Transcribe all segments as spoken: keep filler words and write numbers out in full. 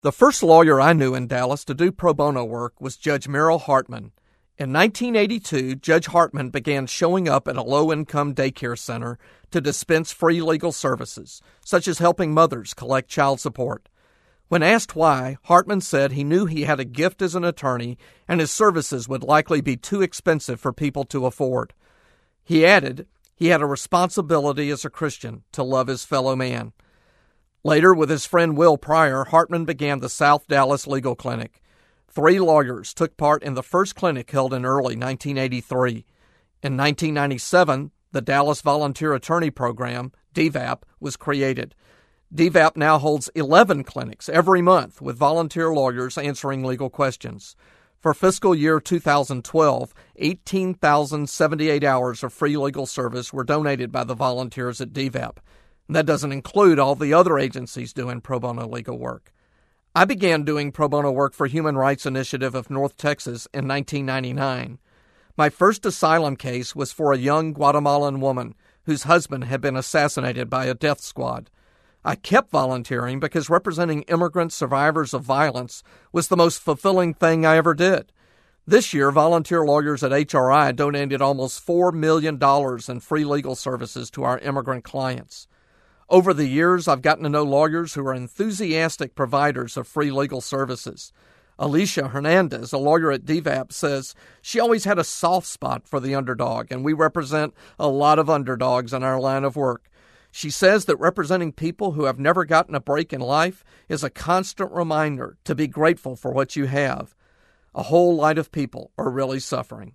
The first lawyer I knew in Dallas to do pro bono work was Judge Merrill Hartman. In nineteen eighty-two, Judge Hartman began showing up at a low-income daycare center to dispense free legal services, such as helping mothers collect child support. When asked why, Hartman said he knew he had a gift as an attorney and his services would likely be too expensive for people to afford. He added he had a responsibility as a Christian to love his fellow man. Later, with his friend Will Pryor, Hartman began the South Dallas Legal Clinic. Three lawyers took part in the first clinic held in early nineteen eighty-three. In nineteen ninety-seven, the Dallas Volunteer Attorney Program, D V A P, was created. D V A P now holds eleven clinics every month with volunteer lawyers answering legal questions. For fiscal year two thousand twelve, eighteen thousand seventy-eight hours of free legal service were donated by the volunteers at D V A P. That doesn't include all the other agencies doing pro bono legal work. I began doing pro bono work for Human Rights Initiative of North Texas in nineteen ninety-nine. My first asylum case was for a young Guatemalan woman whose husband had been assassinated by a death squad. I kept volunteering because representing immigrant survivors of violence was the most fulfilling thing I ever did. This year, volunteer lawyers at H R I donated almost four million dollars in free legal services to our immigrant clients. Over the years, I've gotten to know lawyers who are enthusiastic providers of free legal services. Alicia Hernandez, a lawyer at D V A P, says she always had a soft spot for the underdog, and we represent a lot of underdogs in our line of work. She says that representing people who have never gotten a break in life is a constant reminder to be grateful for what you have. A whole lot of people are really suffering.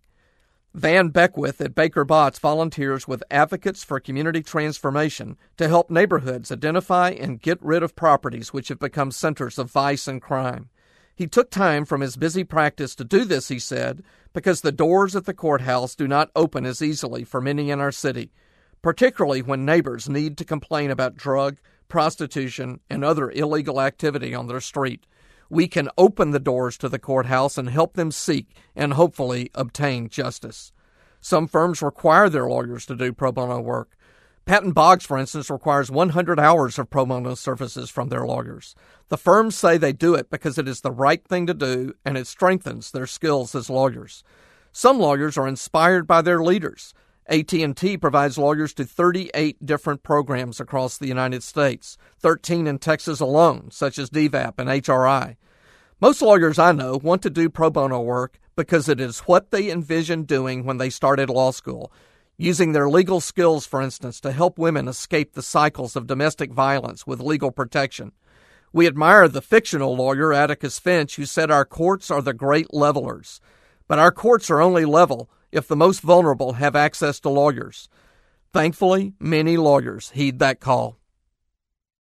Van Beckwith at Baker Botts volunteers with Advocates for Community Transformation to help neighborhoods identify and get rid of properties which have become centers of vice and crime. He took time from his busy practice to do this, he said, because the doors at the courthouse do not open as easily for many in our city, particularly when neighbors need to complain about drug, prostitution, and other illegal activity on their street. We can open the doors to the courthouse and help them seek and hopefully obtain justice. Some firms require their lawyers to do pro bono work. Patton Boggs, for instance, requires one hundred hours of pro bono services from their lawyers. The firms say they do it because it is the right thing to do and it strengthens their skills as lawyers. Some lawyers are inspired by their leaders. A T and T provides lawyers to thirty-eight different programs across the United States, thirteen in Texas alone, such as D V A P and H R I. Most lawyers I know want to do pro bono work because it is what they envisioned doing when they started law school, using their legal skills, for instance, to help women escape the cycles of domestic violence with legal protection. We admire the fictional lawyer Atticus Finch, who said our courts are the great levelers. But our courts are only level if the most vulnerable have access to lawyers. Thankfully, many lawyers heed that call.